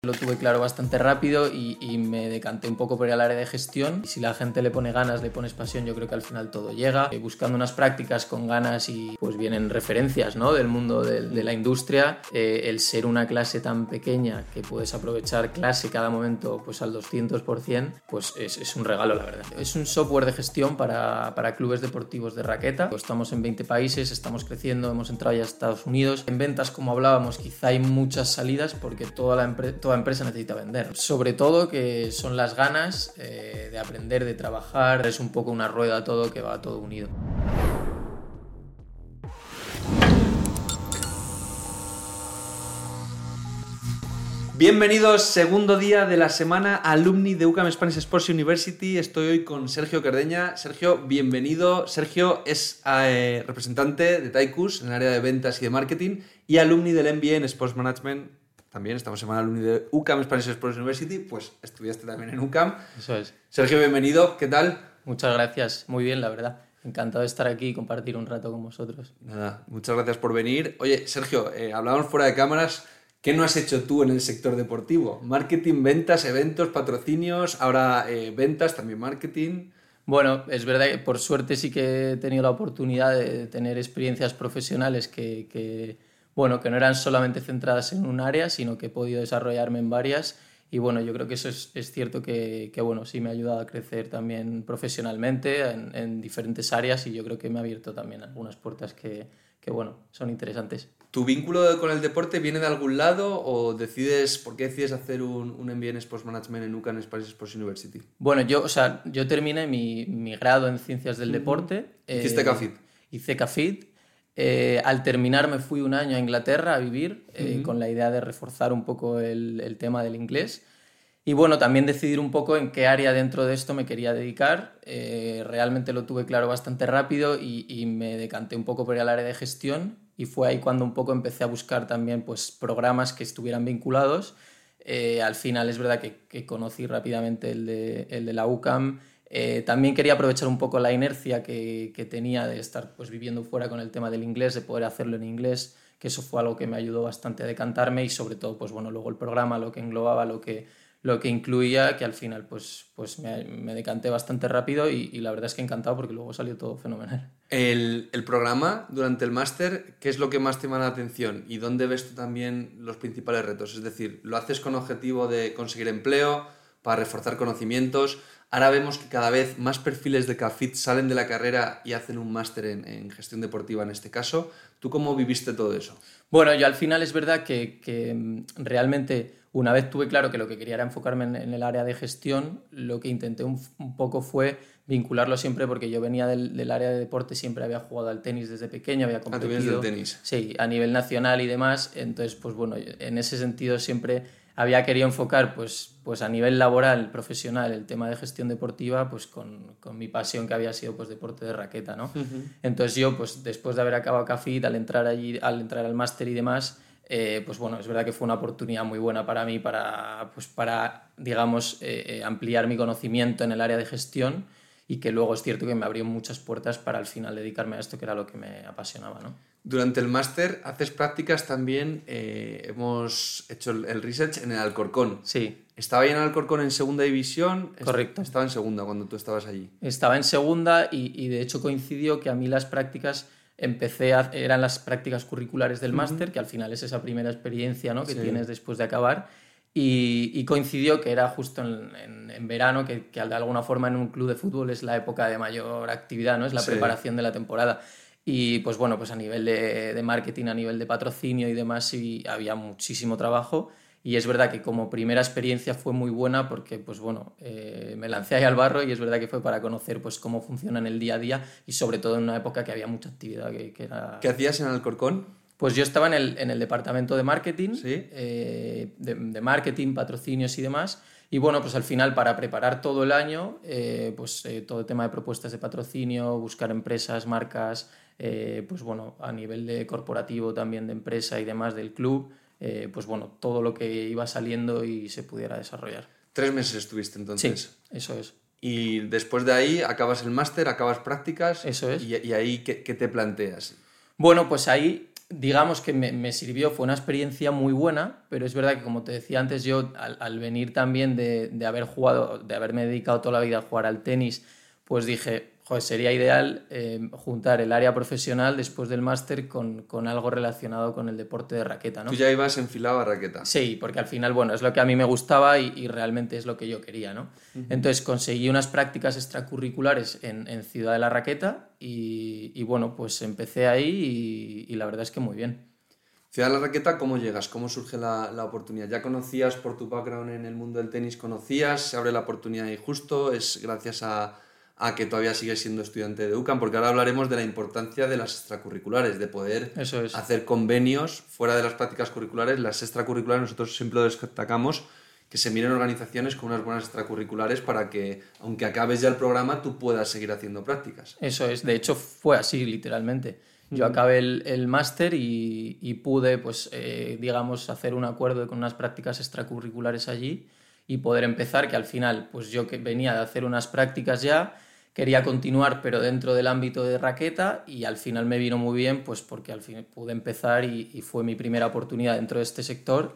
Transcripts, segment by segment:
lo tuve claro bastante rápido y me decanté un poco por el área de gestión. Y si la gente le pone ganas, le pones pasión, yo creo que al final todo llega. Buscando unas prácticas con ganas y pues vienen referencias, ¿no?, del mundo de la industria. El ser una clase tan pequeña que puedes aprovechar clase cada momento pues al 200%, pues es un regalo, la verdad. Es un software de gestión para clubes deportivos de raqueta. Estamos en 20 países, estamos creciendo, hemos entrado ya a Estados Unidos. En ventas, como hablábamos, quizá hay muchas salidas porque toda empresa necesita vender. Sobre todo que son las ganas de aprender, de trabajar. Es un poco una rueda todo que va todo unido. Bienvenidos, segundo día de la semana, alumni de UCAM Spanish Sports University. Estoy hoy con Sergio Cardeña. Sergio, bienvenido. Sergio es representante de Taicus en el área de ventas y de marketing y alumni del MBA en Sports Management. También estamos en alumni de UCAM Spanish Sports University, pues estudiaste también en UCAM. Eso es. Sergio, bienvenido. ¿Qué tal? Muchas gracias. Muy bien, la verdad. Encantado de estar aquí y compartir un rato con vosotros. Nada, muchas gracias por venir. Oye, Sergio, hablábamos fuera de cámaras. ¿Qué no has hecho tú en el sector deportivo? Marketing, ventas, eventos, patrocinios, ahora ventas, también marketing. Bueno, es verdad que por suerte sí que he tenido la oportunidad de tener experiencias profesionales que no eran solamente centradas en un área, sino que he podido desarrollarme en varias. Y bueno, yo creo que eso es cierto que sí me ha ayudado a crecer también profesionalmente en diferentes áreas, y yo creo que me ha abierto también algunas puertas que son interesantes. ¿Tu vínculo con el deporte viene de algún lado o por qué decides hacer un MBA en Sports Management en UCAM Spanish Sports University? Bueno, yo terminé mi grado en Ciencias del Deporte. ¿Hiciste CAFIT? Hice CAFIT. Al terminar me fui un año a Inglaterra a vivir con la idea de reforzar un poco el tema del inglés. Y bueno, también decidir un poco en qué área dentro de esto me quería dedicar. Realmente lo tuve claro bastante rápido y me decanté un poco por el área de gestión, y fue ahí cuando un poco empecé a buscar también pues, programas que estuvieran vinculados. Al final es verdad que conocí rápidamente el de la UCAM. También quería aprovechar un poco la inercia que tenía de estar pues, viviendo fuera con el tema del inglés, de poder hacerlo en inglés, que eso fue algo que me ayudó bastante a decantarme, y sobre todo pues, luego el programa, lo que englobaba, lo que incluía, que al final pues me decanté bastante rápido y la verdad es que encantado porque luego salió todo fenomenal. El programa durante el máster, ¿qué es lo que más te llama la atención y dónde ves tú también los principales retos? Es decir, ¿lo haces con objetivo de conseguir empleo, para reforzar conocimientos? Ahora vemos que cada vez más perfiles de CAFIT salen de la carrera y hacen un máster en gestión deportiva en este caso. ¿Tú cómo viviste todo eso? Bueno, yo al final es verdad que realmente una vez tuve claro que lo que quería era enfocarme en el área de gestión, lo que intenté un poco fue vincularlo siempre, porque yo venía del área de deporte, siempre había jugado al tenis desde pequeño, había competido. ¿Tú vienes del tenis? Sí, a nivel nacional y demás. Entonces, pues bueno, en ese sentido siempre había querido enfocar pues a nivel laboral, profesional, el tema de gestión deportiva pues con mi pasión, que había sido pues deporte de raqueta, ¿no? Uh-huh. Entonces yo, pues después de haber acabado CAFIT, al entrar al máster y demás, pues bueno, es verdad que fue una oportunidad muy buena para mí para digamos, ampliar mi conocimiento en el área de gestión, y que luego es cierto que me abrió muchas puertas para al final dedicarme a esto, que era lo que me apasionaba, ¿no? Durante el máster haces prácticas también, hemos hecho el research en el Alcorcón. Sí. ¿Estaba ahí en el Alcorcón en segunda división? Correcto. Estaba en segunda cuando tú estabas allí. Estaba en segunda y de hecho coincidió que a mí las prácticas eran las prácticas curriculares del máster, que al final es esa primera experiencia, ¿no?, que tienes después de acabar. Y coincidió que era justo en verano, que de alguna forma en un club de fútbol es la época de mayor actividad, ¿no? Es la preparación de la temporada. Y pues bueno, pues a nivel de marketing, a nivel de patrocinio y demás, sí había muchísimo trabajo. Y es verdad que como primera experiencia fue muy buena porque pues bueno, me lancé ahí al barro, y es verdad que fue para conocer pues cómo funciona en el día a día, y sobre todo en una época que había mucha actividad. Que era... ¿Qué hacías en Alcorcón? Pues yo estaba en el departamento de marketing, ¿Sí? de marketing, patrocinios y demás. Y bueno, pues al final, para preparar todo el año, todo el tema de propuestas de patrocinio, buscar empresas, marcas, pues bueno, a nivel de corporativo también, de empresa y demás del club, pues bueno, todo lo que iba saliendo y se pudiera desarrollar. 3 meses estuviste entonces. Sí, eso es. Y después de ahí acabas el máster, acabas prácticas. Eso es. Y ahí, ¿qué te planteas? Bueno, pues ahí digamos que me sirvió, fue una experiencia muy buena, pero es verdad que, como te decía antes, yo al venir también de haber jugado, de haberme dedicado toda la vida a jugar al tenis, pues dije, joder, sería ideal juntar el área profesional después del máster con algo relacionado con el deporte de raqueta, ¿no? Tú ya ibas enfilado a raqueta. Sí, porque al final, bueno, es lo que a mí me gustaba y realmente es lo que yo quería, ¿no? Entonces conseguí unas prácticas extracurriculares en Ciudad de la Raqueta y bueno, pues empecé ahí y la verdad es que muy bien. Ciudad de la Raqueta, ¿cómo llegas? ¿Cómo surge la oportunidad? ¿Ya conocías por tu background en el mundo del tenis? ¿Conocías? ¿Se abre la oportunidad ahí justo? ¿Es gracias a que todavía sigues siendo estudiante de UCAM? Porque ahora hablaremos de la importancia de las extracurriculares, de poder Eso es. hacer convenios fuera de las prácticas curriculares. Las extracurriculares nosotros siempre lo destacamos, que se miren organizaciones con unas buenas extracurriculares para que, aunque acabes ya el programa, tú puedas seguir haciendo prácticas. Eso es, de hecho fue así, literalmente. Yo acabé el máster y pude, pues, digamos, hacer un acuerdo con unas prácticas extracurriculares allí y poder empezar, que al final, pues yo que venía de hacer unas prácticas ya, quería continuar, pero dentro del ámbito de raqueta y al final me vino muy bien, pues porque al fin pude empezar y fue mi primera oportunidad dentro de este sector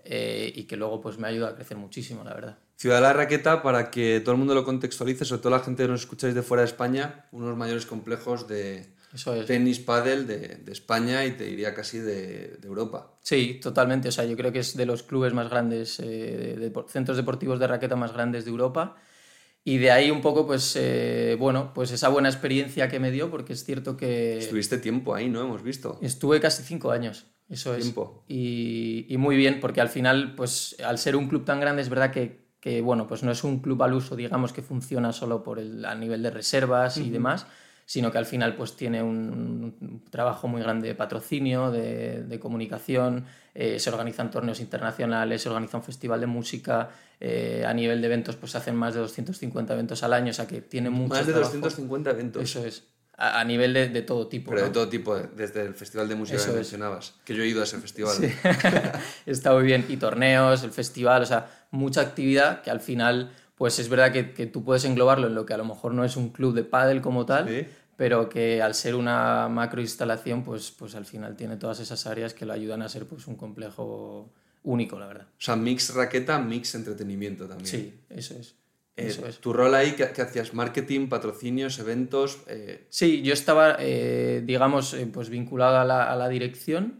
y que luego pues me ayuda a crecer muchísimo, la verdad. Ciudad de la Raqueta, para que todo el mundo lo contextualice, sobre todo la gente que nos escucháis de fuera de España, uno de los mayores complejos de tenis pádel de España y te diría casi de Europa. Sí, totalmente. O sea, yo creo que es de los clubes más grandes, centros deportivos de raqueta más grandes de Europa. Y de ahí un poco, pues, bueno, pues esa buena experiencia que me dio, porque es cierto que... Estuviste tiempo ahí, ¿no? Hemos visto. Estuve casi 5 años, eso es. Tiempo. Y muy bien, porque al final, pues, al ser un club tan grande, es verdad que bueno, pues no es un club al uso, digamos, que funciona solo a nivel de reservas y demás, sino que al final pues tiene un trabajo muy grande de patrocinio, de comunicación, se organizan torneos internacionales, se organiza un festival de música, a nivel de eventos pues se hacen más de 250 eventos al año, o sea que tiene mucho Más de trabajo. 250 eventos. Eso es, a nivel de todo tipo. Pero ¿no? de todo tipo, desde el festival de música Eso que es. mencionabas, que yo he ido a ese festival. Sí. Está muy bien, y torneos, el festival, o sea, mucha actividad que al final... Pues es verdad que tú puedes englobarlo en lo que a lo mejor no es un club de pádel como tal, ¿Sí? pero que al ser una macroinstalación, pues al final tiene todas esas áreas que lo ayudan a ser pues un complejo único, la verdad. O sea, mix raqueta, mix entretenimiento también. Sí, eso es. Eso es. ¿Tu rol ahí qué hacías? ¿Marketing, patrocinios, eventos? Sí, yo estaba, digamos, pues vinculado a la dirección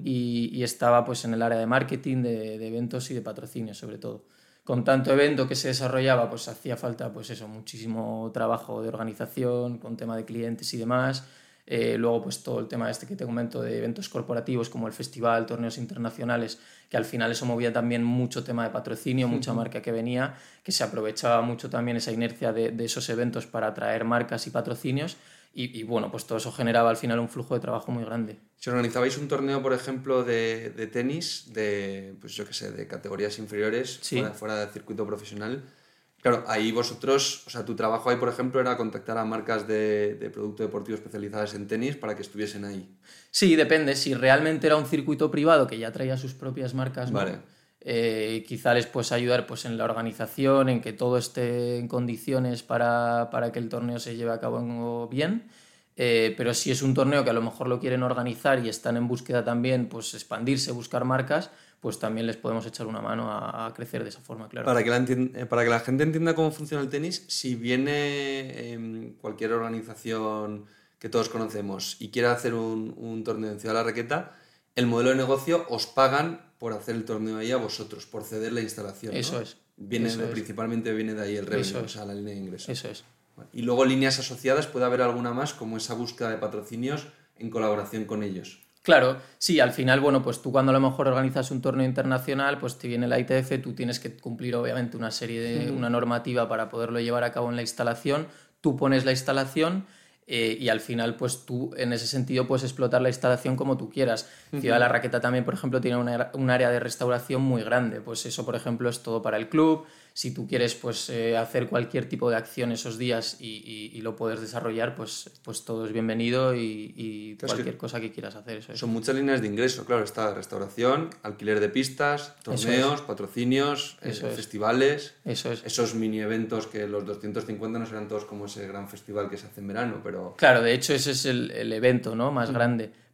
y estaba pues en el área de marketing, de eventos y de patrocinios sobre todo. Con tanto evento que se desarrollaba, pues hacía falta pues eso, muchísimo trabajo de organización, con tema de clientes y demás. Luego pues todo el tema este que te comento de eventos corporativos como el festival, torneos internacionales, que al final eso movía también mucho tema de patrocinio, mucha marca que venía, que se aprovechaba mucho también esa inercia de esos eventos para atraer marcas y patrocinios y bueno, pues todo eso generaba al final un flujo de trabajo muy grande. Si organizabais un torneo, por ejemplo, de tenis, pues yo qué sé, de categorías inferiores, Sí. fuera del circuito profesional, claro, ahí vosotros, o sea, tu trabajo ahí, por ejemplo, era contactar a marcas de producto deportivo especializadas en tenis para que estuviesen ahí. Sí, depende. Si realmente era un circuito privado que ya traía sus propias marcas, ¿no? Vale. Quizá les puedes ayudar pues, en la organización, en que todo esté en condiciones para que el torneo se lleve a cabo bien. Pero si es un torneo que a lo mejor lo quieren organizar y están en búsqueda también, pues expandirse, buscar marcas, pues también les podemos echar una mano a crecer de esa forma, claro. Para que la gente entienda cómo funciona el tenis, si viene cualquier organización que todos conocemos y quiere hacer un torneo en Ciudad de la Raqueta, el modelo de negocio os pagan por hacer el torneo ahí a vosotros, por ceder la instalación, ¿no? Eso es. Principalmente viene de ahí el revenue, o sea, la línea de ingresos. Eso es. Y luego líneas asociadas, ¿puede haber alguna más, como esa búsqueda de patrocinios en colaboración con ellos? Claro, sí, al final, bueno, pues tú cuando a lo mejor organizas un torneo internacional, pues te viene la ITF, tú tienes que cumplir obviamente una serie de, una normativa para poderlo llevar a cabo en la instalación, tú pones la instalación y al final, pues tú en ese sentido puedes explotar la instalación como tú quieras. Ciudad de la Raqueta también, por ejemplo, tiene un área de restauración muy grande, pues eso, por ejemplo, es todo para el club. Si tú quieres pues, hacer cualquier tipo de acción esos días y lo puedes desarrollar, pues todo es bienvenido y Claro, cualquier cosa que quieras hacer. Eso es. Son muchas líneas de ingreso, claro, está restauración, alquiler de pistas, torneos, patrocinios, festivales, esos mini eventos que los 250 no serán todos como ese gran festival que se hace en verano, pero... Claro, de hecho ese es el evento, ¿no? más grande.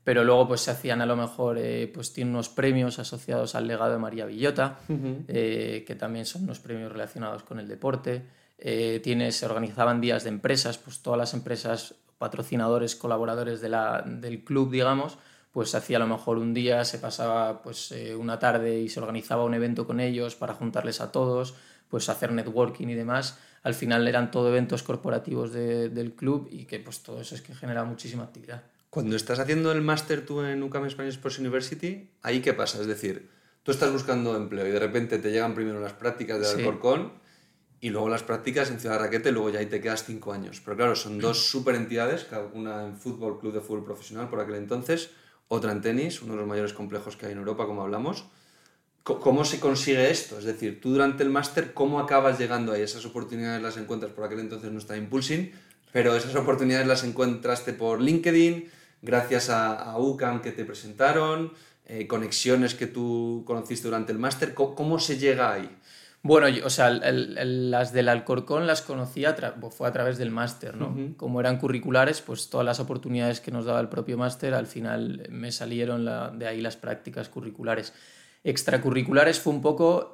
pero luego pues se hacían a lo mejor, pues tiene unos premios asociados al legado de María Villota, que también son unos premios relacionados con el deporte. Se organizaban días de empresas, pues todas las empresas, patrocinadores, colaboradores del club, digamos, pues hacía a lo mejor un día, se pasaba pues una tarde y se organizaba un evento con ellos para juntarles a todos, pues hacer networking y demás. Al final eran todo eventos corporativos del club y que pues todo eso es que genera muchísima actividad. Cuando estás haciendo el máster tú en UCAM Spanish Sports University, ¿ahí qué pasa? Es decir, tú estás buscando empleo y de repente te llegan primero las prácticas de Alcorcón y luego las prácticas en Ciudad Raquete, luego ya ahí te quedas 5 años. Pero claro, son dos súper entidades, una en fútbol, club de fútbol profesional por aquel entonces, otra en tenis, uno de los mayores complejos que hay en Europa, como hablamos. ¿Cómo se consigue esto? Es decir, tú durante el máster, ¿cómo acabas llegando ahí? Esas oportunidades las encuentras, por aquel entonces no estaba Impulsing, pero esas oportunidades las encontraste por LinkedIn, gracias a UCAM que te presentaron, conexiones que tú conociste durante el máster. ¿Cómo se llega ahí? Bueno, o sea, las del Alcorcón las conocí fue a través del máster, ¿no? Como eran curriculares, pues todas las oportunidades que nos daba el propio máster, al final me salieron de ahí las prácticas curriculares. Extracurriculares fue un poco,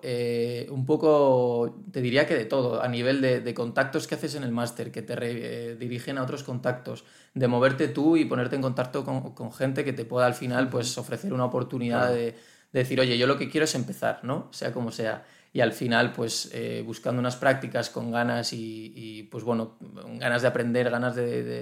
te diría que de todo, a nivel de contactos que haces en el máster, que te dirigen a otros contactos, de moverte tú y ponerte en contacto con gente que te pueda al final pues ofrecer una oportunidad de decir, oye, yo lo que quiero es empezar, ¿no? Sea como sea. Y al final, pues buscando unas prácticas con ganas y pues bueno, ganas de aprender, ganas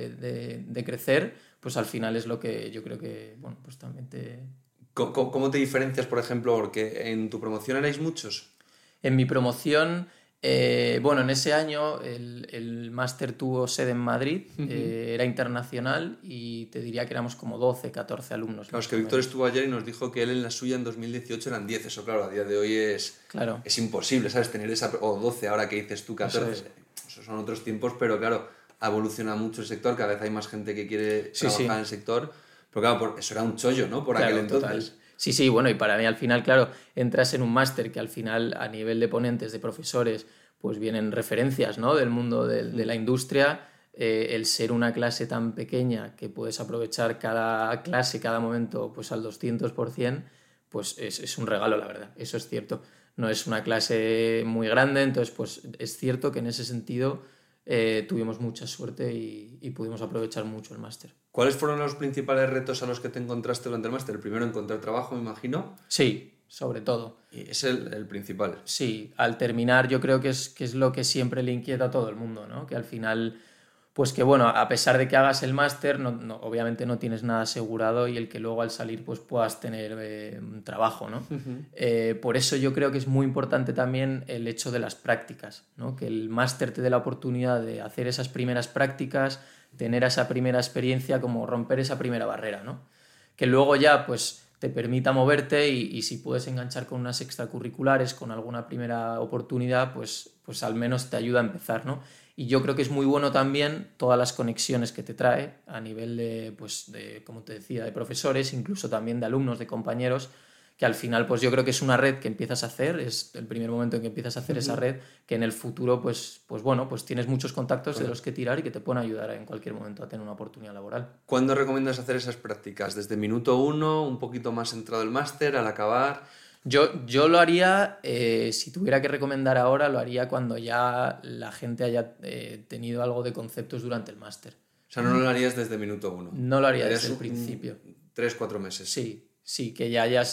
de crecer, pues al final es lo que yo creo que, bueno, pues también ¿Cómo te diferencias, por ejemplo, porque en tu promoción erais muchos? En mi promoción, bueno, en ese año el máster tuvo sede en Madrid, era internacional y te diría que éramos como 12, 14 alumnos. Claro, es que Víctor estuvo ayer y nos dijo que él en la suya en 2018 eran 10, eso claro, a día de hoy es imposible, ¿sabes? Tener esa, o 12, ahora que dices tú 14, esos son otros tiempos, pero claro, ha evolucionado mucho el sector, cada vez hay más gente que quiere trabajar en el sector. Pero claro, eso era un chollo, ¿no? Por aquel entonces. Total. Sí, bueno, y para mí al final, claro, entras en un máster que al final a nivel de ponentes, de profesores, pues vienen referencias, ¿no? Del mundo de la industria, el ser una clase tan pequeña que puedes aprovechar cada clase, cada momento, pues al 200%, pues es un regalo, la verdad, eso es cierto. No es una clase muy grande, entonces pues es cierto que en ese sentido tuvimos mucha suerte y pudimos aprovechar mucho el máster. ¿Cuáles fueron los principales retos a los que te encontraste durante el máster? El primero, encontrar trabajo, me imagino. Sí, sobre todo. Y es el principal. Sí, al terminar yo creo que es lo que siempre le inquieta a todo el mundo, ¿no? Que al final, pues que bueno, a pesar de que hagas el máster, obviamente no tienes nada asegurado y el que luego al salir pues puedas tener un trabajo, ¿no? Por eso yo creo que es muy importante también el hecho de las prácticas, ¿no? Que el máster te dé la oportunidad de hacer esas primeras prácticas, tener esa primera experiencia, como romper esa primera barrera, ¿no? Que luego ya pues te permita moverte y si puedes enganchar con unas extracurriculares, con alguna primera oportunidad, pues al menos te ayuda a empezar, ¿no? Y yo creo que es muy bueno también todas las conexiones que te trae a nivel de, como te decía, de profesores, incluso también de alumnos, de compañeros, que al final pues yo creo que es una red que empiezas a hacer, es el primer momento en que empiezas a hacer esa red, que en el futuro pues bueno, pues tienes muchos contactos de los que tirar y que te pueden ayudar en cualquier momento a tener una oportunidad laboral. ¿Cuándo recomiendas hacer esas prácticas? ¿Desde minuto 1, un poquito más entrado el máster, al acabar? Yo lo haría, si tuviera que recomendar ahora, lo haría cuando ya la gente haya tenido algo de conceptos durante el máster. O sea, no lo harías desde minuto 1. No lo haría desde el principio. 3-4 meses. Sí, que ya hayas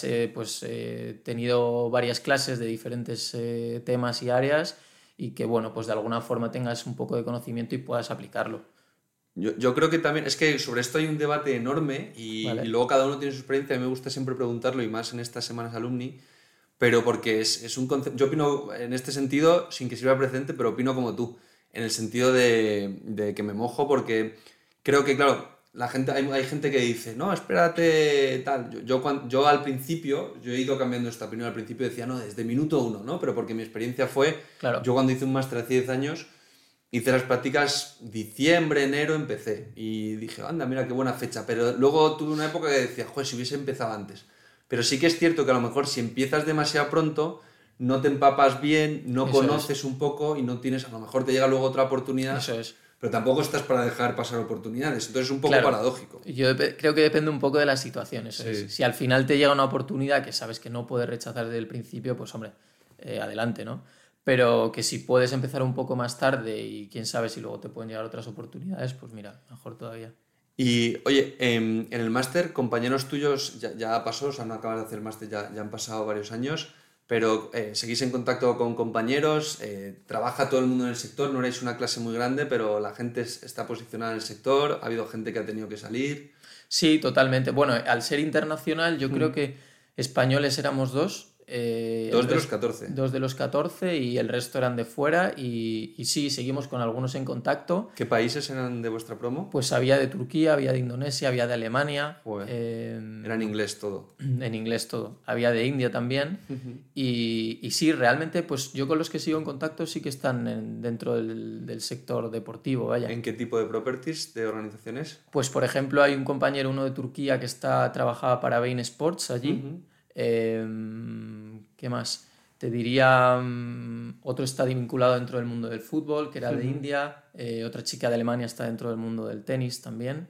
tenido varias clases de diferentes temas y áreas y que, bueno, pues de alguna forma tengas un poco de conocimiento y puedas aplicarlo. Yo creo que también, es que sobre esto hay un debate enorme y luego cada uno tiene su experiencia, a mí me gusta siempre preguntarlo y más en estas semanas alumni, pero porque es un concepto, yo opino en este sentido, sin que sirva precedente, pero opino como tú, en el sentido de que me mojo porque creo que, claro, hay gente que dice, no, espérate, tal. Yo al principio, yo he ido cambiando esta opinión, al principio decía, no, desde minuto 1, ¿no? Pero porque mi experiencia fue, yo cuando hice un máster hace 10 años, hice las prácticas diciembre, enero, empecé. Y dije, anda, mira qué buena fecha. Pero luego tuve una época que decía, joder, si hubiese empezado antes. Pero sí que es cierto que a lo mejor si empiezas demasiado pronto, no te empapas bien, no conoces un poco y no tienes, a lo mejor te llega luego otra oportunidad. Eso es. pero tampoco estás para dejar pasar oportunidades. Entonces es un poco Claro, paradójico. yo creo que depende un poco de la situación, eso Sí. es. Si al final te llega una oportunidad que sabes que no puedes rechazar desde el principio, pues hombre, adelante, ¿no? Pero que si puedes empezar un poco más tarde y quién sabe si luego te pueden llegar otras oportunidades, pues mira, mejor todavía. Y oye, en el máster, compañeros tuyos ya pasó, o sea, no acabas de hacer el máster, ya han pasado varios años, pero seguís en contacto con compañeros, trabaja todo el mundo en el sector, no erais una clase muy grande, pero la gente está posicionada en el sector, ha habido gente que ha tenido que salir. Sí, totalmente. Bueno, al ser internacional, yo creo que españoles éramos dos. Dos de los 14. Dos de los 14 y el resto eran de fuera. Y sí, seguimos con algunos en contacto. ¿Qué países eran de vuestra promo? Pues había de Turquía, había de Indonesia, había de Alemania. Joder, era en inglés todo. En inglés todo. Había de India también. Y sí, realmente, pues yo con los que sigo en contacto sí que están dentro del sector deportivo, vaya. ¿En qué tipo de properties, de organizaciones? Pues por ejemplo hay un compañero, uno de Turquía, que trabajaba para Bein Sports allí. ¿Qué más? Te diría, otro está vinculado dentro del mundo del fútbol, que era de India. Otra chica de Alemania está dentro del mundo del tenis también,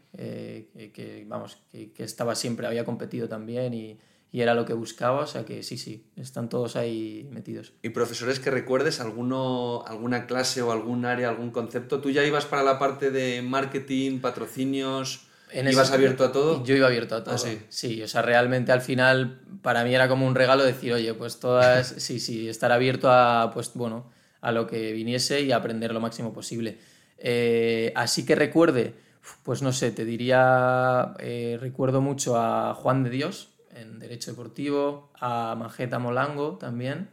que estaba siempre, había competido también y era lo que buscaba. O sea que sí, están todos ahí metidos. ¿Y profesores que recuerdes alguna clase o algún área, algún concepto? ¿Tú ya ibas para la parte de marketing, patrocinios? ¿Ibas abierto a todo? Yo iba abierto a todo. Ah, sí. Sí, o sea, realmente al final para mí era como un regalo decir, oye, pues todas, sí, estar abierto a, pues bueno, a lo que viniese y aprender lo máximo posible. Así que recuerde, pues no sé, te diría, recuerdo mucho a Juan de Dios en Derecho Deportivo, a Majeta Molango también,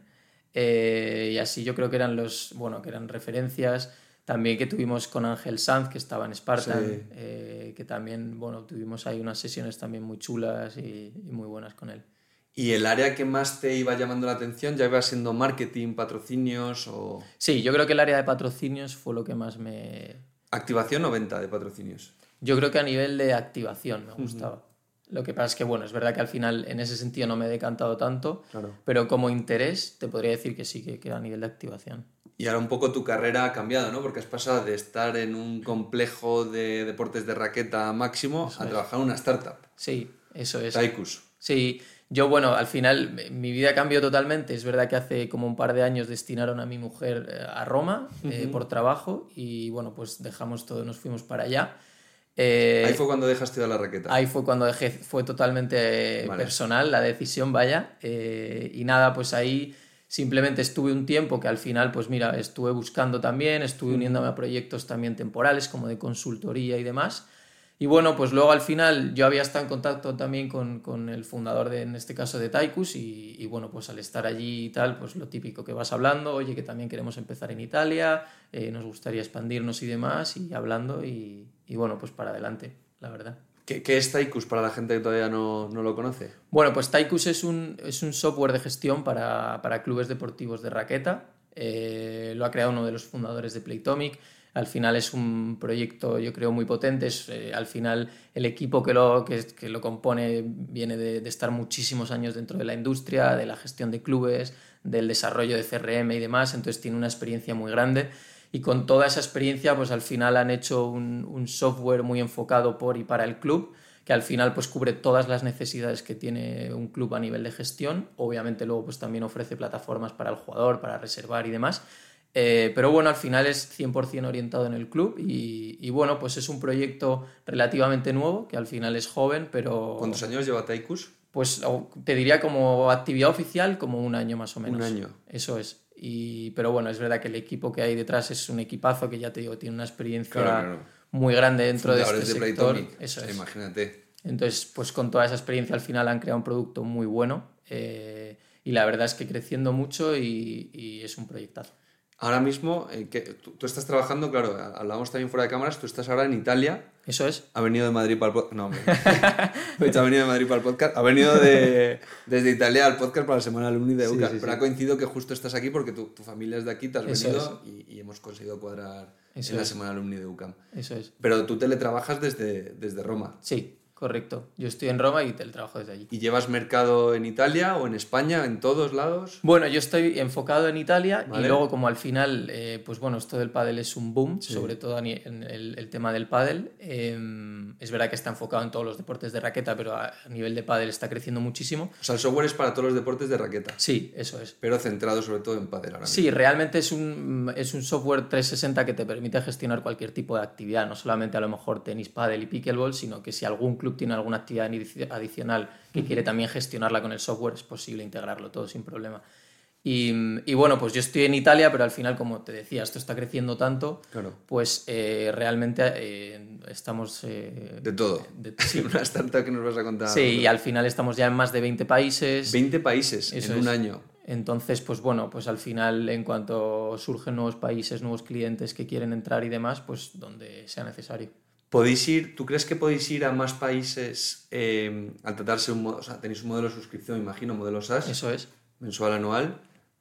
y así yo creo que eran que eran referencias. También que tuvimos con Ángel Sanz, que estaba en Spartan, Sí. que también, bueno, tuvimos ahí unas sesiones también muy chulas y muy buenas con él. ¿Y el área que más te iba llamando la atención ya iba siendo marketing, patrocinios o Sí, yo creo que el área de patrocinios fue lo que más activación o venta de patrocinios? Yo creo que a nivel de activación me gustaba. Lo que pasa es que, bueno, es verdad que al final en ese sentido no me he decantado tanto, Claro. pero como interés te podría decir que sí, que a nivel de activación. Y ahora un poco tu carrera ha cambiado, ¿no? Porque has pasado de estar en un complejo de deportes de raqueta máximo a trabajar en una startup. Sí, eso es. Taikus. Sí, yo, bueno, al final mi vida cambió totalmente. Es verdad que hace como un par de años destinaron a mi mujer a Roma por trabajo y, bueno, pues dejamos todo, nos fuimos para allá. Ahí fue cuando dejaste de la raqueta. Ahí fue cuando dejé, fue totalmente personal la decisión, vaya. Y nada, pues ahí simplemente estuve un tiempo que al final, pues mira, estuve buscando también, estuve uniéndome a proyectos también temporales como de consultoría y demás. Y bueno, pues luego al final yo había estado en contacto también con el fundador, en este caso de Taikus, y bueno, pues al estar allí y tal, pues lo típico que vas hablando, oye, que también queremos empezar en Italia, nos gustaría expandirnos y demás, y hablando, y bueno, pues para adelante, la verdad. ¿Qué es Taikus para la gente que todavía no lo conoce? Bueno, pues Taikus es un software de gestión para clubes deportivos de raqueta. Lo ha creado uno de los fundadores de Playtomic. Al final es un proyecto, yo creo, muy potente. Al final el equipo que lo compone viene de estar muchísimos años dentro de la industria, de la gestión de clubes, del desarrollo de CRM y demás. Entonces tiene una experiencia muy grande. Y con toda esa experiencia, pues al final han hecho un software muy enfocado por y para el club, que al final pues cubre todas las necesidades que tiene un club a nivel de gestión. Obviamente luego pues también ofrece plataformas para el jugador, para reservar y demás. Pero bueno, al final es 100% orientado en el club y bueno, pues es un proyecto relativamente nuevo, que al final es joven, pero... ¿Cuántos años lleva Taikus? Pues te diría como actividad oficial como un año más o menos. Un año. Eso es. Pero bueno, es verdad que el equipo que hay detrás es un equipazo que ya te digo, tiene una experiencia muy grande dentro de este sector. Eso es. Imagínate. Entonces, pues con toda esa experiencia al final han creado un producto muy bueno y la verdad es que creciendo mucho y es un proyectazo. Ahora mismo, tú estás trabajando, claro, hablábamos también fuera de cámaras, tú estás ahora en Italia. Eso es. Ha venido de Madrid para el podcast. No, hombre. Ha venido de Madrid para el podcast. Ha venido desde Italia al podcast para la Semana Alumni de UCAM. Pero ha coincidido que justo estás aquí porque tu familia es de aquí, te has venido y hemos conseguido cuadrar en la Semana Alumni de UCAM. Eso es. Pero tú teletrabajas desde Roma. Sí. correcto. Yo estoy en Roma y teletrabajo desde allí. ¿Y llevas mercado en Italia o en España, en todos lados? Bueno, yo estoy enfocado en Italia Vale. y luego como al final, pues bueno, esto del pádel es un boom, Sí. sobre todo en el tema del pádel. Es verdad que está enfocado en todos los deportes de raqueta, pero a nivel de pádel está creciendo muchísimo. O sea, el software es para todos los deportes de raqueta. Sí, eso es. Pero centrado sobre todo en pádel ahora mismo. Sí, realmente es un software 360 que te permite gestionar cualquier tipo de actividad, no solamente a lo mejor tenis, pádel y pickleball, sino que si algún club tiene alguna actividad adicional que quiere también gestionarla con el software, es posible integrarlo todo sin problema. Y bueno, pues yo estoy en Italia, pero al final, como te decía, esto está creciendo tanto, Claro. pues realmente estamos... De todo. Sí. Una startup que nos vas a contar. Sí, y al final estamos ya en más de 20 países. 20 países Eso en un es. año. Entonces, pues bueno, pues al final, en cuanto surgen nuevos países, nuevos clientes que quieren entrar y demás, pues donde sea necesario. ¿Tú crees que podéis ir a más países al tratarse o sea, tenéis un modelo de suscripción, imagino, modelo SaaS, Eso es. mensual, anual?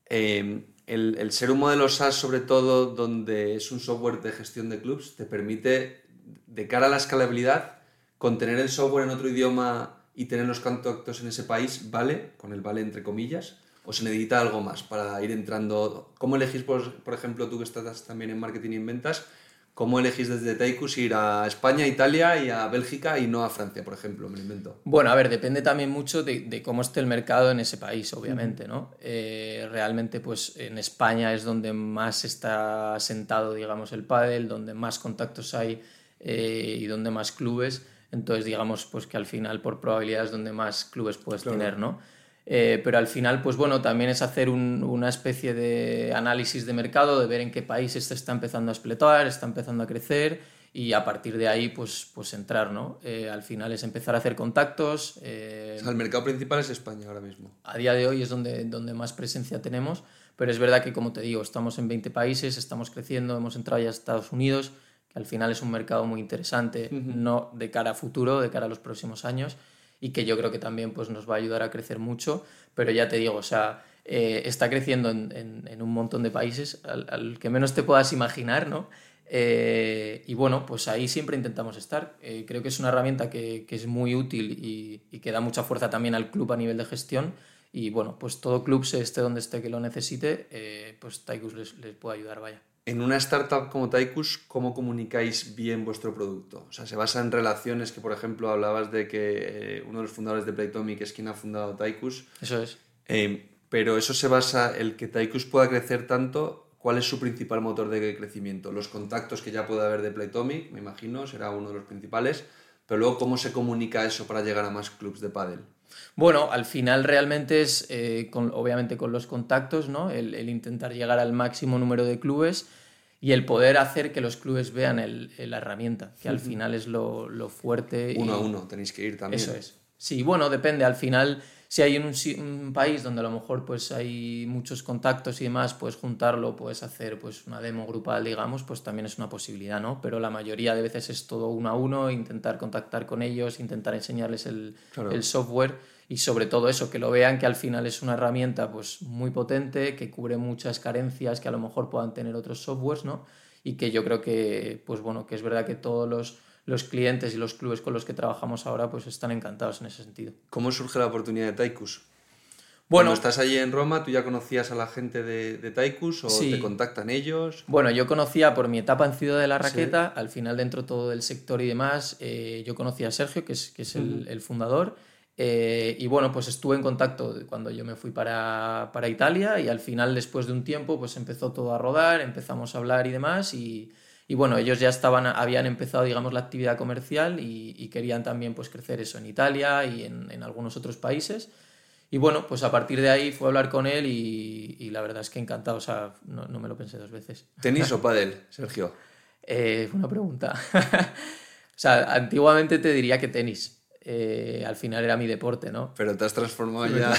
El ser un modelo SaaS, sobre todo, donde es un software de gestión de clubs, te permite, de cara a la escalabilidad, con tener el software en otro idioma y tener los contactos en ese país, ¿vale? Con el vale entre comillas. ¿O se necesita algo más para ir entrando? ¿Cómo elegís, por ejemplo, tú que estás también en marketing y en ventas, cómo elegís desde Tycus ir a España, Italia y a Bélgica y no a Francia, por ejemplo? Me lo invento. Bueno, a ver, depende también mucho de cómo esté el mercado en ese país, obviamente, ¿no? Realmente, pues en España es donde más está sentado, digamos, el pádel, donde más contactos hay y donde más clubes. Entonces, digamos, pues que al final, por probabilidad, es donde más clubes puedes tener, ¿no? Pero al final, pues bueno, también es hacer una especie de análisis de mercado, de ver en qué país este está empezando a explotar, está empezando a crecer y a partir de ahí, pues entrar, ¿no? Al final es empezar a hacer contactos. O sea, el mercado principal es España ahora mismo. A día de hoy es donde más presencia tenemos, pero es verdad que, como te digo, estamos en 20 países, estamos creciendo, hemos entrado ya a Estados Unidos, que al final es un mercado muy interesante, no de cara a futuro, de cara a los próximos años, y que yo creo que también pues, nos va a ayudar a crecer mucho, pero ya te digo, o sea, está creciendo en un montón de países, al que menos te puedas imaginar, ¿no? Y bueno, pues ahí siempre intentamos estar. Creo que es una herramienta que es muy útil y que da mucha fuerza también al club a nivel de gestión. Y bueno, pues todo club, esté donde esté que lo necesite, pues Tycus les puede ayudar, vaya. En una startup como Tycus, ¿cómo comunicáis bien vuestro producto? O sea, ¿se basa en relaciones que, por ejemplo, hablabas de que uno de los fundadores de Playtomic es quien ha fundado Tycus? Eso es. Pero eso se basa en que Tycus pueda crecer tanto. ¿Cuál es su principal motor de crecimiento? Los contactos que ya puede haber de Playtomic, me imagino, será uno de los principales. Pero luego, ¿cómo se comunica eso para llegar a más clubs de pádel? Bueno, al final realmente es, obviamente con los contactos, ¿no? El intentar llegar al máximo número de clubes y el poder hacer que los clubes vean la herramienta, que al final es lo fuerte. Uno a uno tenéis que ir también. Eso es. Sí, bueno, depende. Al final, si hay un país donde a lo mejor pues hay muchos contactos y demás, puedes juntarlo, puedes hacer pues una demo grupal, digamos, pues también es una posibilidad, ¿no? Pero la mayoría de veces es todo uno a uno, intentar contactar con ellos, intentar enseñarles el software y sobre todo eso, que lo vean que al final es una herramienta pues muy potente, que cubre muchas carencias que a lo mejor puedan tener otros softwares, ¿no? Y que yo creo que, pues bueno, que es verdad que todos los clientes y los clubes con los que trabajamos ahora pues están encantados en ese sentido. ¿Cómo surge la oportunidad de Tycus? Bueno, cuando estás allí en Roma, ¿tú ya conocías a la gente de Tycus o sí. te contactan ellos? Bueno, yo conocía por mi etapa en Ciudad de la Raqueta, Sí. al final dentro todo del sector y demás, yo conocía a Sergio, que es el fundador, y bueno, pues estuve en contacto cuando yo me fui para Italia y al final después de un tiempo pues empezó todo a rodar, empezamos a hablar y demás y bueno, ellos ya habían empezado, digamos, la actividad comercial y querían también pues crecer eso en Italia y en algunos otros países. Y bueno, pues a partir de ahí fue a hablar con él y la verdad es que encantado, o sea, no me lo pensé dos veces. ¿Tenis o pádel, Sergio? Buena pregunta. O sea, antiguamente te diría que tenis. Al final era mi deporte, ¿no? Pero te has transformado ya.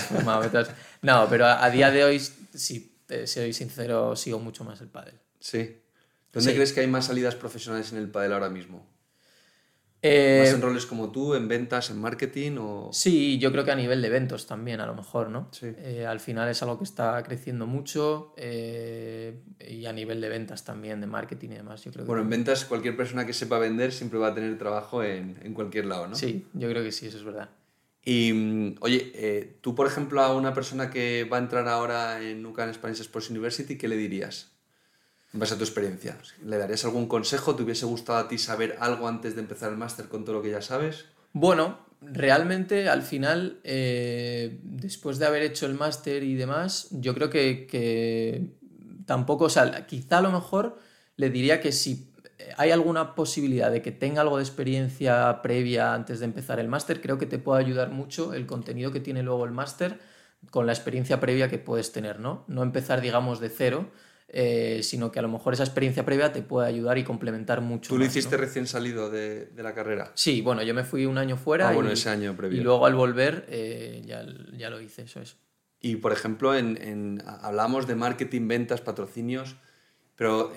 No, pero a día de hoy, si soy sincero, sigo mucho más el pádel. Sí. ¿Dónde Sí. crees que hay más salidas profesionales en el pádel ahora mismo? ¿Más en roles como tú, en ventas, en marketing o...? Sí, yo creo que a nivel de eventos también, a lo mejor, ¿no? Sí. Al final es algo que está creciendo mucho y a nivel de ventas también, de marketing y demás, yo creo que Bueno, en también. ventas cualquier persona que sepa vender siempre va a tener trabajo en cualquier lado, ¿no? Sí, yo creo que sí, eso es verdad. Y, oye, tú, por ejemplo, a una persona que va a entrar ahora en UCAN Spanish Sports University, ¿qué le dirías? En base a tu experiencia. ¿Le darías algún consejo? ¿Te hubiese gustado a ti saber algo antes de empezar el máster con todo lo que ya sabes? Bueno, realmente al final, después de haber hecho el máster y demás, yo creo que tampoco, o sea, quizá a lo mejor le diría que si hay alguna posibilidad de que tenga algo de experiencia previa antes de empezar el máster, creo que te puede ayudar mucho el contenido que tiene luego el máster con la experiencia previa que puedes tener, ¿no? No empezar, digamos, de cero, sino que a lo mejor esa experiencia previa te puede ayudar y complementar mucho ¿Tú lo más, hiciste ¿no? recién salido de la carrera? Sí, bueno, yo me fui un año Ah, fuera bueno, ese año y previo. luego al volver ya lo hice, eso es. Y, por ejemplo, hablamos de marketing, ventas, patrocinios, pero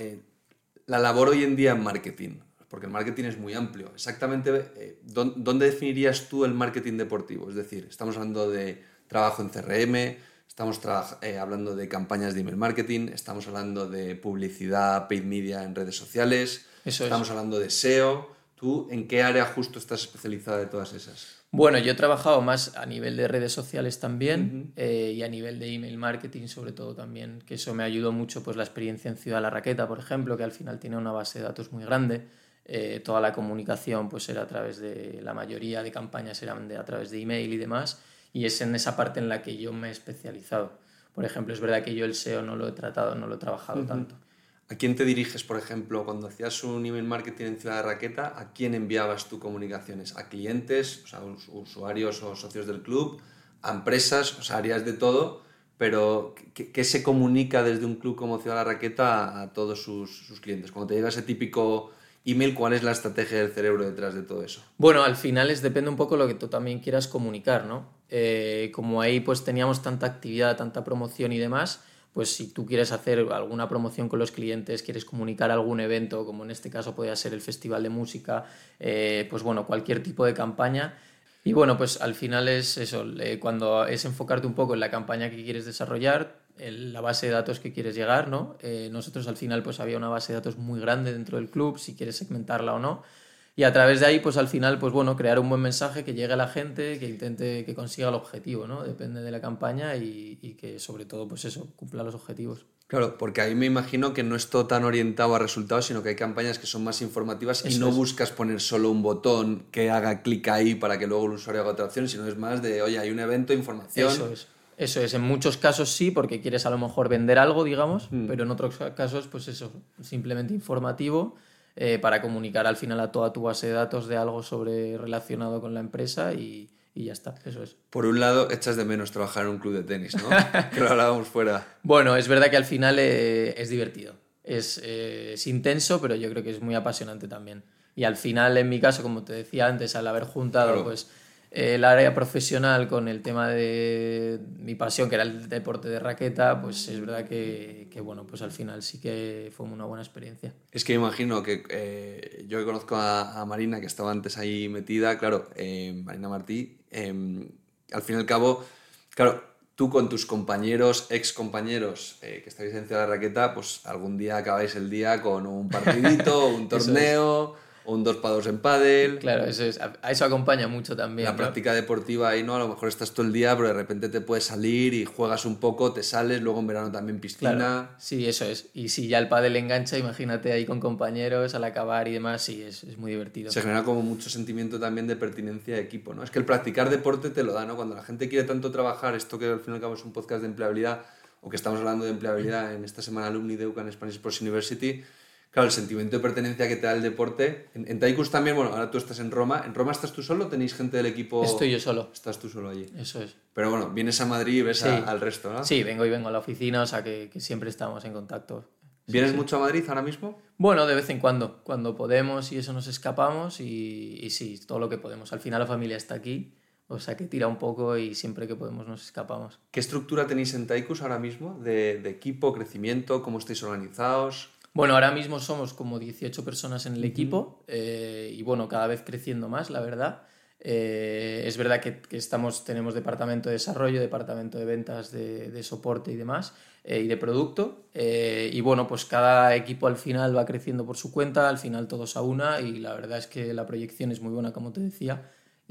la labor hoy en día en marketing, porque el marketing es muy amplio. Exactamente, ¿dónde definirías tú el marketing deportivo? Es decir, estamos hablando de trabajo en CRM, estamos hablando de campañas de email marketing, estamos hablando de publicidad, paid media en redes sociales, Eso estamos es. hablando de SEO. ¿Tú en qué área justo estás especializada de todas esas? Bueno, yo he trabajado más a nivel de redes sociales también Ujú. y a nivel de email marketing sobre todo también, que eso me ayudó mucho pues la experiencia en Ciudad La Raqueta, por ejemplo, que al final tiene una base de datos muy grande. Toda la comunicación pues era a través de, la mayoría de campañas eran a través de email y demás, y es en esa parte en la que yo me he especializado. Por ejemplo, es verdad que yo el SEO no lo he tratado, no lo he trabajado Ujú. tanto. ¿A quién te diriges, por ejemplo, cuando hacías un email marketing en Ciudad de Raqueta? ¿A quién enviabas tus comunicaciones? ¿A clientes, o sea, usuarios o socios del club? ¿A empresas? O sea, harías de todo, pero ¿qué se comunica desde un club como Ciudad de la Raqueta a todos sus clientes? Cuando te llega ese típico email, ¿cuál es la estrategia del cerebro detrás de todo eso? Bueno, al final depende un poco lo que tú también quieras comunicar, ¿no? Como ahí pues teníamos tanta actividad, tanta promoción y demás, pues si tú quieres hacer alguna promoción con los clientes, quieres comunicar algún evento, como en este caso podría ser el Festival de Música, pues bueno, cualquier tipo de campaña. Y bueno, pues al final es eso, cuando es enfocarte un poco en la campaña que quieres desarrollar, en la base de datos que quieres llegar, ¿no? Nosotros al final pues había una base de datos muy grande dentro del club, si quieres segmentarla o no. Y a través de ahí, pues al final, pues bueno, crear un buen mensaje que llegue a la gente, que intente que consiga el objetivo, ¿no? Depende de la campaña y que sobre todo, pues eso, cumpla los objetivos. Claro, porque ahí me imagino que no es todo tan orientado a resultados, sino que hay campañas que son más informativas y Eso no es, buscas poner solo un botón que haga clic ahí para que luego el usuario haga otra opción, sino es más de, oye, hay un evento, eso información. es. Eso es, en muchos casos sí, porque quieres a lo mejor vender algo, digamos, Hmm. pero en otros casos, pues eso, simplemente informativo para comunicar al final a toda tu base de datos de algo sobre relacionado con la empresa y ya está, eso es. Por un lado, echas de menos trabajar en un club de tenis, ¿no? Que lo hablábamos fuera. Bueno, es verdad que al final es divertido. Es intenso, pero yo creo que es muy apasionante también. Y al final, en mi caso, como te decía antes, al haber juntado Claro. pues el área profesional con el tema de mi pasión, que era el deporte de raqueta, pues es verdad bueno, pues al final sí que fue una buena experiencia. Es que imagino que yo que conozco a Marina, que estaba antes ahí metida, claro, Marina Martí, al fin y al cabo, claro, tú con tus compañeros, ex compañeros que estáis en Ciudad de la Raqueta, pues algún día acabáis el día con un partidito, un Eso es. torneo, o un 2 para 2 en pádel. Claro, eso es. A eso acompaña mucho La también, ¿no? práctica deportiva ahí, ¿no? A lo mejor estás todo el día, pero de repente te puedes salir y juegas un poco, te sales, luego en verano también Claro, piscina. sí, eso es. Y si ya el pádel engancha, imagínate ahí con compañeros al acabar y demás, sí, es muy divertido. Se genera como mucho sentimiento también de pertinencia de equipo, ¿no? Es que el practicar deporte te lo da, ¿no? Cuando la gente quiere tanto trabajar, esto que al fin y al cabo es un podcast de empleabilidad, o que estamos hablando de empleabilidad en esta semana alumni de UCAN Spanish Sports University, claro, el sentimiento de pertenencia que te da el deporte. En Taikurs también, bueno, ahora tú estás en Roma. ¿En Roma estás tú solo o tenéis gente del equipo? Estoy yo solo, Estás tú solo allí. eso es. Pero bueno, vienes a Madrid y ves Sí, al resto, ¿no? sí, vengo y vengo a la oficina, o sea que siempre estamos en contacto. Sí, ¿Vienes sí. mucho a Madrid ahora mismo? Bueno, de vez en cuando podemos y eso nos escapamos y sí, todo lo que podemos. Al final la familia está aquí, o sea que tira un poco y siempre que podemos nos escapamos. ¿Qué estructura tenéis en Taikus ahora mismo? ¿De equipo, crecimiento? ¿Cómo estáis organizados? Bueno, ahora mismo somos como 18 personas en el equipo y bueno, cada vez creciendo más, la verdad. Es verdad que tenemos departamento de desarrollo, departamento de ventas, de soporte y demás, y de producto. Y bueno, pues cada equipo al final va creciendo por su cuenta, al final todos a una, y la verdad es que la proyección es muy buena, como te decía,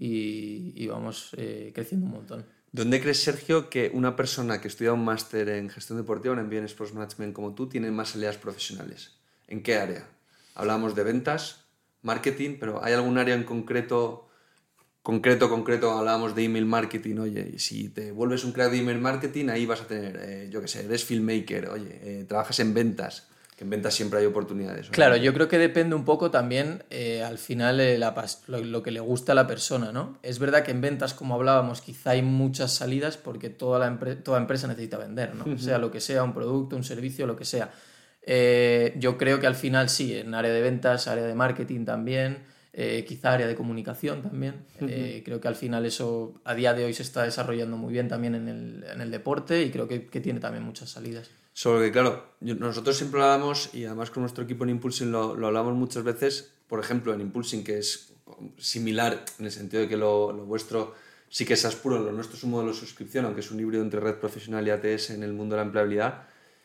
y vamos creciendo un montón. ¿Dónde crees, Sergio, que una persona que estudia un máster en gestión deportiva o en MBA en Sports Management como tú tiene más salidas profesionales? ¿En qué área? Hablábamos de ventas, marketing, pero ¿hay algún área en concreto, hablábamos de email marketing? Oye, y si te vuelves un crack de email marketing, ahí vas a tener, yo qué sé, eres filmmaker, oye, trabajas en ventas, que en ventas siempre hay oportunidades. Claro, yo creo que depende un poco también, al final, lo que le gusta a la persona, ¿no? Es verdad que en ventas, como hablábamos, quizá hay muchas salidas porque toda empresa necesita vender, ¿no? Sea lo que sea, un producto, un servicio, lo que sea. Yo creo que al final sí, en área de ventas, área de marketing también, quizá área de comunicación también. Creo que al final eso a día de hoy se está desarrollando muy bien también en el deporte y creo que tiene también muchas salidas. Sobre que, claro, nosotros siempre hablamos, y además con nuestro equipo en Impulsing lo hablamos muchas veces, por ejemplo, en Impulsing, que es similar en el sentido de que lo vuestro sí que es SaaS puro, lo nuestro es un modelo de suscripción, aunque es un híbrido entre red profesional y ATS en el mundo de la empleabilidad.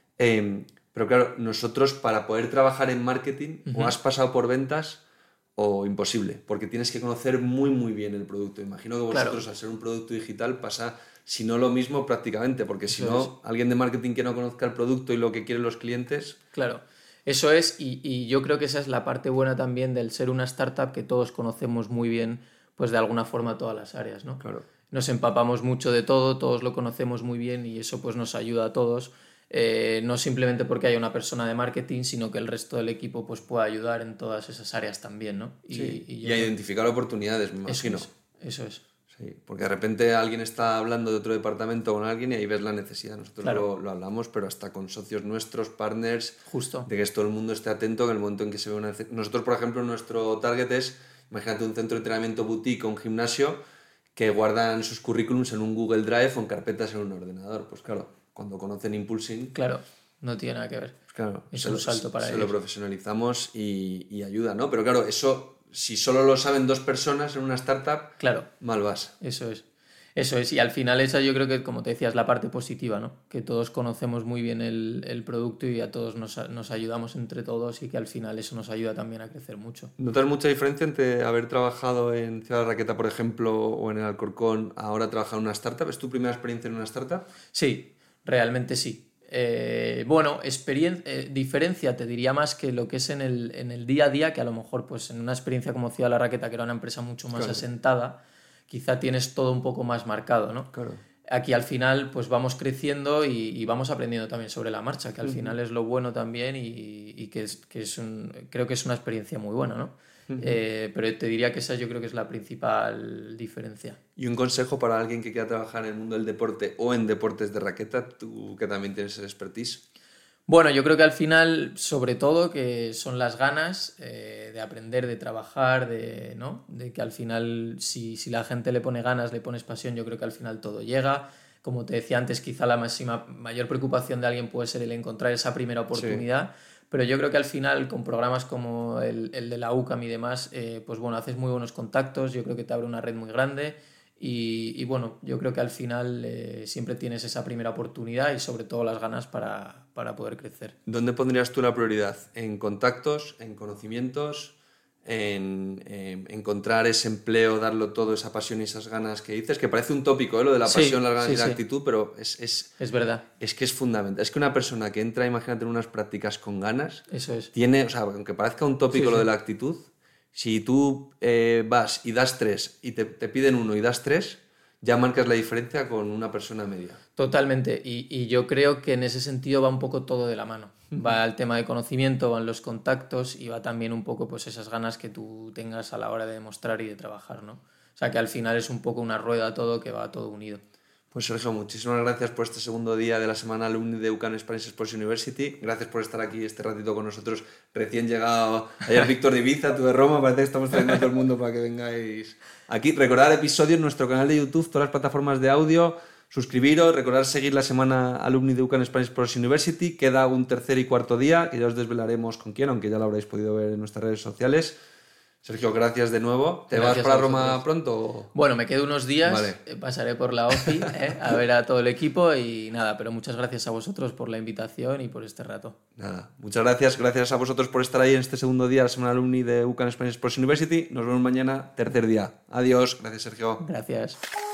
Pero claro, nosotros para poder trabajar en marketing o has pasado por ventas o imposible, porque tienes que conocer muy muy bien el producto. Imagino que vosotros, claro, al ser un producto digital pasa, si no lo mismo prácticamente, porque si no, alguien de marketing que no conozca el producto y lo que quieren los clientes... Claro, eso es, y yo creo que esa es la parte buena también del ser una startup, que todos conocemos muy bien, pues de alguna forma todas las áreas, ¿no? Claro. Nos empapamos mucho de todo, todos lo conocemos muy bien y eso pues nos ayuda a todos. No simplemente porque haya una persona de marketing, sino que el resto del equipo pues pueda ayudar en todas esas áreas también, ¿no? Y a identificar oportunidades, me imagino. Eso es. Sí, porque de repente alguien está hablando de otro departamento con alguien y ahí ves la necesidad. Nosotros lo hablamos, pero hasta con socios nuestros, partners, justo, de que todo el mundo esté atento en el momento en que se ve una necesidad. Nosotros, por ejemplo, nuestro target es, imagínate un centro de entrenamiento boutique o un gimnasio que guardan sus currículums en un Google Drive o en carpetas en un ordenador. Pues claro, cuando conocen Impulsing... Claro, no tiene nada que ver. Pues claro, es un salto para ellos. Se lo profesionalizamos y ayuda, ¿no? Pero claro, eso, si solo lo saben 2 personas en una startup, claro, mal vas. Eso es, y al final esa yo creo que, como te decía, es la parte positiva, ¿no? Que todos conocemos muy bien el producto y a todos nos ayudamos entre todos y que al final eso nos ayuda también a crecer mucho. ¿Notas mucha diferencia entre haber trabajado en Ciudad de la Raqueta, por ejemplo, o en el Alcorcón, ahora trabajar en una startup? ¿Es tu primera experiencia en una startup? Sí, realmente sí. Bueno, diferencia te diría más que lo que es en el día a día, que a lo mejor pues en una experiencia como Ciudad de la Raqueta, que era una empresa mucho más asentada, quizá tienes todo un poco más marcado, ¿no? Claro. Aquí al final pues vamos creciendo y vamos aprendiendo también sobre la marcha, que al final es lo bueno también y creo que es una experiencia muy buena, ¿no? Pero te diría que esa yo creo que es la principal diferencia. Y un consejo para alguien que quiera trabajar en el mundo del deporte o en deportes de raqueta, tú que también tienes expertise. Bueno, yo creo que al final, sobre todo, que son las ganas de aprender, de trabajar, ¿no? De que al final, si la gente le pone ganas, le pones pasión, yo creo que al final todo llega. Como te decía antes, quizá la mayor preocupación de alguien puede ser el encontrar esa primera oportunidad, pero yo creo que al final, con programas como el de la UCAM y demás, pues bueno, haces muy buenos contactos, yo creo que te abre una red muy grande. Y bueno, yo creo que al final siempre tienes esa primera oportunidad y sobre todo las ganas para poder crecer. ¿Dónde pondrías tú la prioridad? ¿En contactos, en conocimientos, en encontrar ese empleo, darlo todo, esa pasión y esas ganas que dices? Que parece un tópico, lo de la pasión, las ganas y la actitud, pero es verdad. Es que es fundamental. Es que una persona que entra, imagínate, en unas prácticas con ganas, eso es. Tiene, o sea, aunque parezca un tópico lo de la actitud, si tú vas y das 3 y te piden 1 y das 3, ya marcas la diferencia con una persona media. Totalmente, y yo creo que en ese sentido va un poco todo de la mano. Va el tema de conocimiento, van los contactos y va también un poco pues esas ganas que tú tengas a la hora de demostrar y de trabajar, ¿no? O sea que al final es un poco una rueda todo que va todo unido. Pues Sergio, muchísimas gracias por este segundo día de la semana alumni de UCAN Spanish Sports University. Gracias por estar aquí este ratito con nosotros, recién llegado. Ayer Víctor de Ibiza, tú de Roma, parece que estamos trayendo a todo el mundo para que vengáis aquí. Recordad episodios en nuestro canal de YouTube, todas las plataformas de audio, suscribiros, recordad seguir la semana alumni de UCAN Spanish Pros University. Queda un tercer y cuarto día, que ya os desvelaremos con quién, aunque ya lo habréis podido ver en nuestras redes sociales. Sergio, gracias de nuevo. ¿Te vas para Roma pronto? Bueno, me quedo unos días, Vale. Pasaré por la OFI a ver a todo el equipo y nada, pero muchas gracias a vosotros por la invitación y por este rato. Nada, muchas gracias. Gracias a vosotros por estar ahí en este segundo día de la semana alumni de UCAN Spanish Pros University. Nos vemos mañana, tercer día. Adiós. Gracias, Sergio. Gracias.